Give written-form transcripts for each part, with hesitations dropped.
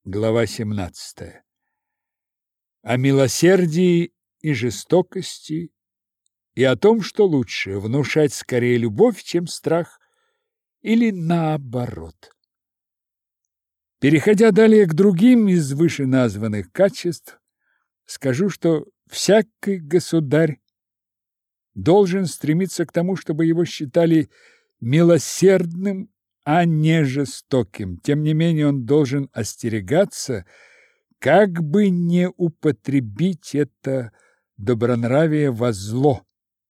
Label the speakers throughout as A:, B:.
A: Глава 17. О милосердии и жестокости, и о том, что лучше – внушать скорее любовь, чем страх, или наоборот. Переходя далее к другим из вышеназванных качеств, скажу, что всякий государь должен стремиться к тому, чтобы его считали милосердным, а не жестоким. Тем не менее, он должен остерегаться, как бы не употребить это добронравие во зло.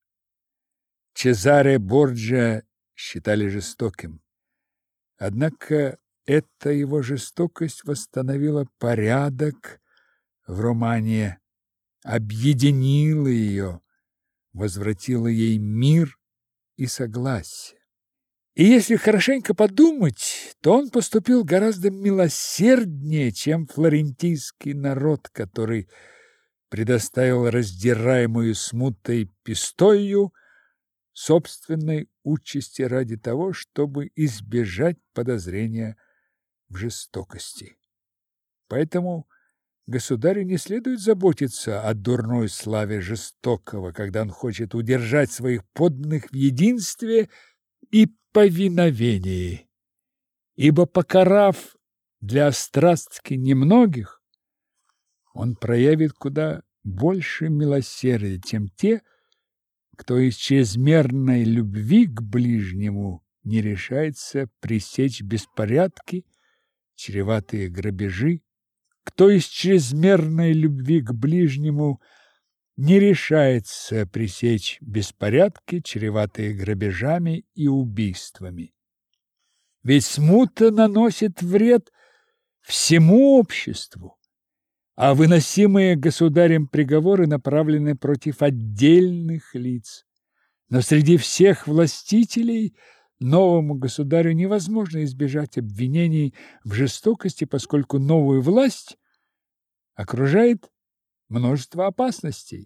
A: Чезаре Борджиа считали жестоким. Однако эта его жестокость восстановила порядок в Романии, объединила ее, возвратила ей мир и согласие. И если хорошенько подумать, то он поступил гораздо милосерднее, чем флорентийский народ, который предоставил раздираемую смутой Пистою собственной участи ради того, чтобы избежать подозрения в жестокости. Поэтому государю не следует заботиться о дурной славе жестокого, когда он хочет удержать своих подданных в единстве и повиновении, ибо, покарав для острастки немногих, он проявит куда больше милосердия, чем те, кто из чрезмерной любви к ближнему не решается пресечь беспорядки, чреватые грабежи, кто из чрезмерной любви к ближнему не решается пресечь беспорядки, чреватые грабежами и убийствами. Ведь смута наносит вред всему обществу, а выносимые государем приговоры направлены против отдельных лиц. Но среди всех властителей новому государю невозможно избежать обвинений в жестокости, поскольку новую власть окружает множество опасностей.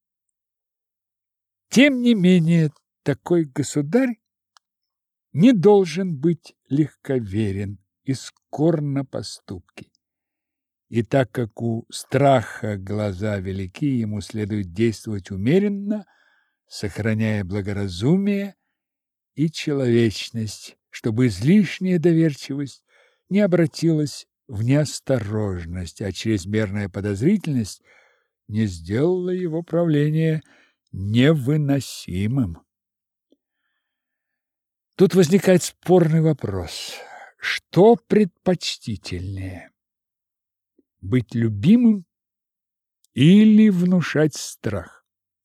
A: Тем не менее, такой государь не должен быть легковерен и скор на поступки. И так как у страха глаза велики, ему следует действовать умеренно, сохраняя благоразумие и человечность, чтобы излишняя доверчивость не обратилась в неосторожность, а чрезмерная подозрительность не сделала его правление невыносимым. Тут возникает спорный вопрос: что предпочтительнее? Быть любимым или внушать страх?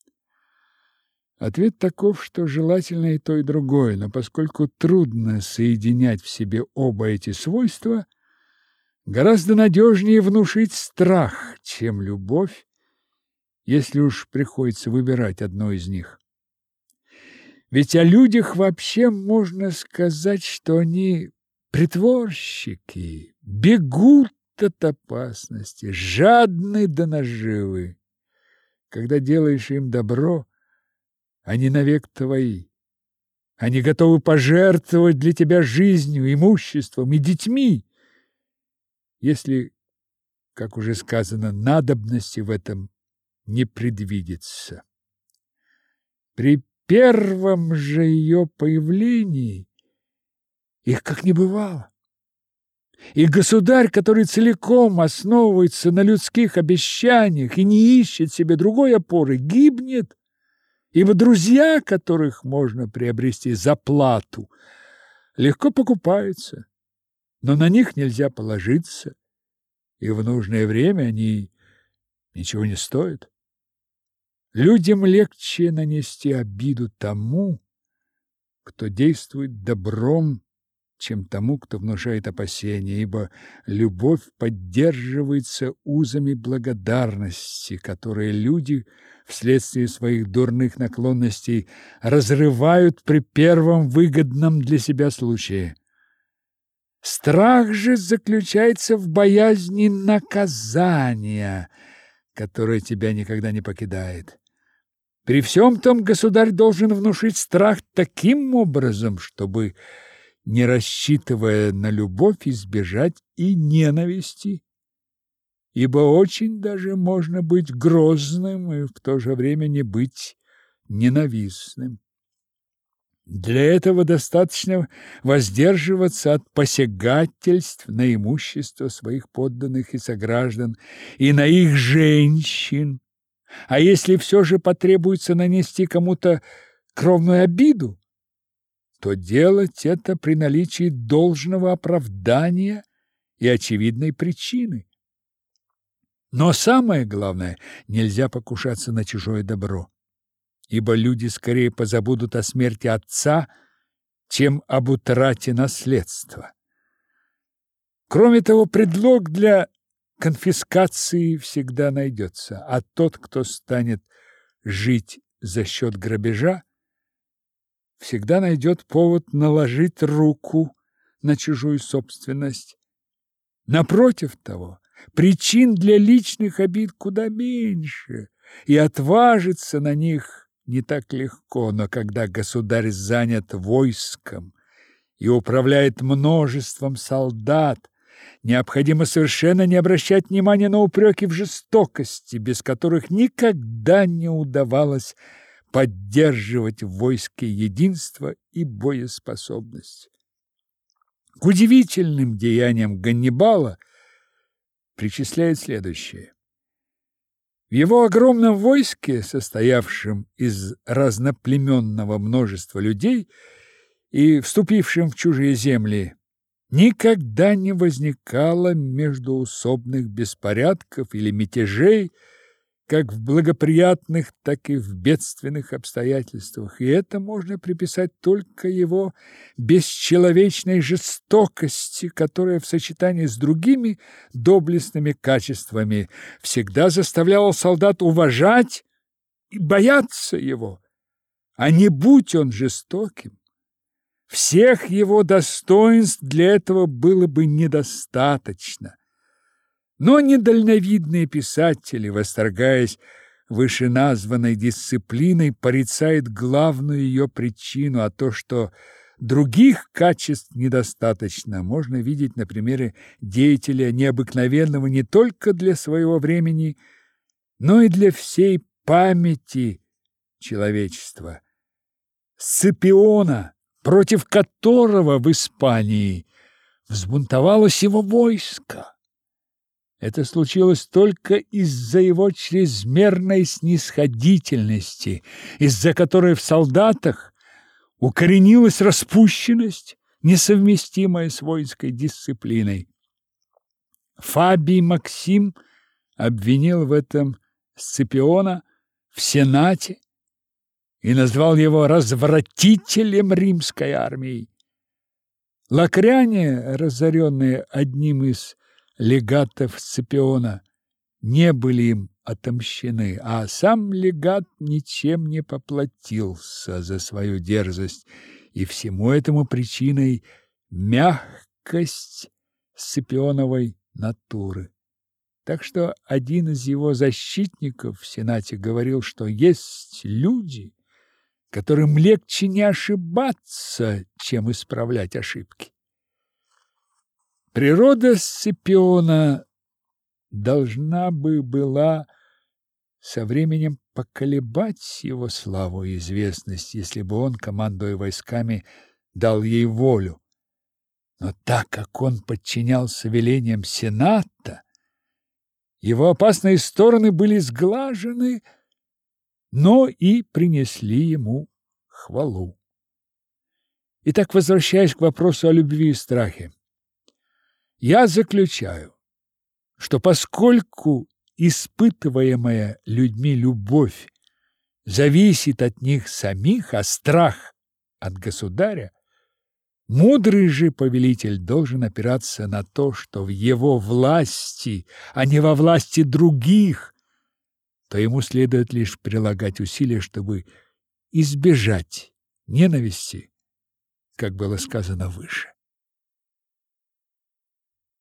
A: Ответ таков, что желательно и то, и другое, но поскольку трудно соединять в себе оба эти свойства, гораздо надежнее внушить страх, чем любовь, если уж приходится выбирать одно из них. Ведь о людях вообще можно сказать, что они притворщики, бегут от опасности, жадны до наживы. Когда делаешь им добро, они навек твои. Они готовы пожертвовать для тебя жизнью, имуществом и детьми, если, как уже сказано, надобности в этом не предвидится. При первом же ее появлении их как не бывало. И государь, который целиком основывается на людских обещаниях и не ищет себе другой опоры, гибнет, ибо друзья, которых можно приобрести за плату, легко покупаются, но на них нельзя положиться, и в нужное время они ничего не стоят. Людям легче нанести обиду тому, кто действует добром, чем тому, кто внушает опасения, ибо любовь поддерживается узами благодарности, которые люди вследствие своих дурных наклонностей разрывают при первом выгодном для себя случае. Страх же заключается в боязни наказания, которое тебя никогда не покидает. При всем том государь должен внушить страх таким образом, чтобы не рассчитывая на любовь, избежать и ненависти, ибо очень даже можно быть грозным и в то же время не быть ненавистным. Для этого достаточно воздерживаться от посягательств на имущество своих подданных и сограждан и на их женщин. А если все же потребуется нанести кому-то кровную обиду, то делать это при наличии должного оправдания и очевидной причины. Но самое главное, нельзя покушаться на чужое добро, ибо люди скорее позабудут о смерти отца, чем об утрате наследства. Кроме того, предлог для конфискации всегда найдется, а тот, кто станет жить за счет грабежа, всегда найдет повод наложить руку на чужую собственность. Напротив того, причин для личных обид куда меньше, и отважиться на них не так легко, но когда государь занят войском и управляет множеством солдат, необходимо совершенно не обращать внимания на упреки в жестокости, без которых никогда не удавалось поддерживать в войске единство и боеспособность. К удивительным деяниям Ганнибала причисляет следующее. В его огромном войске, состоявшем из разноплеменного множества людей и вступившем в чужие земли, никогда не возникало междоусобных беспорядков или мятежей, как в благоприятных, так и в бедственных обстоятельствах, и это можно приписать только его бесчеловечной жестокости, которая в сочетании с другими доблестными качествами всегда заставляла солдат уважать и бояться его, а не будь он жестоким. Всех его достоинств для этого было бы недостаточно. Но недальновидные писатели, восторгаясь вышеназванной дисциплиной, порицают главную ее причину, а то, что других качеств недостаточно, можно видеть на примере деятеля необыкновенного не только для своего времени, но и для всей памяти человечества. Сципиона, против которого в Испании взбунтовалось его войско. Это случилось только из-за его чрезмерной снисходительности, из-за которой в солдатах укоренилась распущенность, несовместимая с воинской дисциплиной. Фабий Максим обвинил в этом Сципиона в Сенате и назвал его развратителем римской армии. Лакряне, разоренные одним из легатов Сципиона, не были им отомщены, а сам легат ничем не поплатился за свою дерзость, и всему этому причиной мягкость Сципионовой натуры. Так что один из его защитников в Сенате говорил, что есть люди, которым легче не ошибаться, чем исправлять ошибки. Природа Сципиона должна бы была со временем поколебать его славу и известность, если бы он, командуя войсками, дал ей волю. Но так как он подчинялся велениям Сената, его опасные стороны были сглажены, но и принесли ему хвалу. Итак, возвращаясь к вопросу о любви и страхе, я заключаю, что поскольку испытываемая людьми любовь зависит от них самих, а страх от государя, мудрый же повелитель должен опираться на то, что в его власти, а не во власти других, то ему следует лишь прилагать усилия, чтобы избежать ненависти, как было сказано выше.